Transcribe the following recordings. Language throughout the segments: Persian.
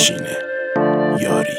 بشینه یاری.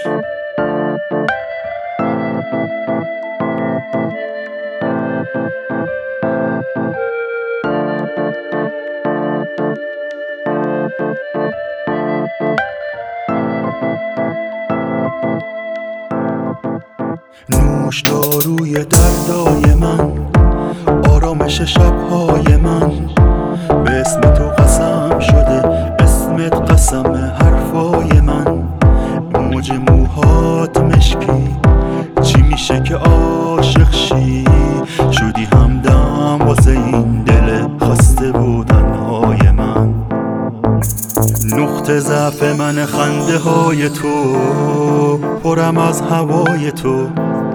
نوش داروی دردای من، آرامش شبهای من، به اسم تو قسم شده، اسمت قسم حرفای من. موج موهات مشکی، چی میشه که عاشق شی؟ شدی همدم واسه این دل خسته بودنهای من. نقطه ضعف من خنده های تو، پرم از هوای تو.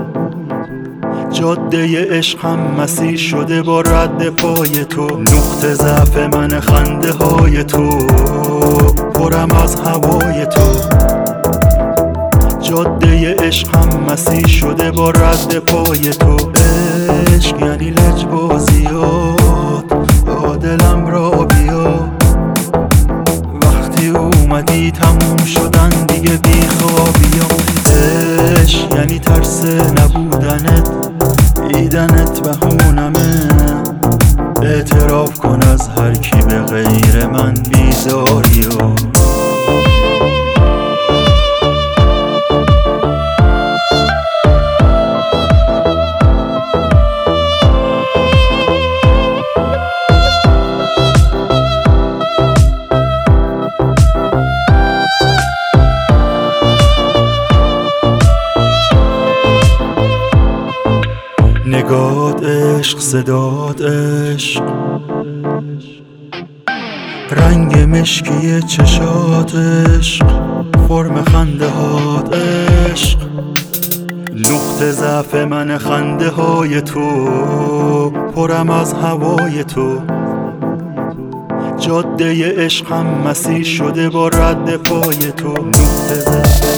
جاده عشقم مسیر شده با رد پای تو. نقطه ضعف من خنده های تو، پرم از هوای تو. جاده عشقم مسیر شده با رد پای تو. عشق یعنی لجبازیات، دلم را بیا. وقتی اومدی تموم شدن دیگه بیخوابیام. عشق یعنی ترس نبودنت، دیدنت بهونمه. اعتراف کن از هر کی به غیر من بیزاری. نگات عشق، صدات عشق، رنگ مشکی چشات عشق، فرم خنده هات عشق. نقطه ضعف من خنده های تو، پرم از هوای تو. جاده عشقم مسیر شده با رد پای تو. نقطه ضعف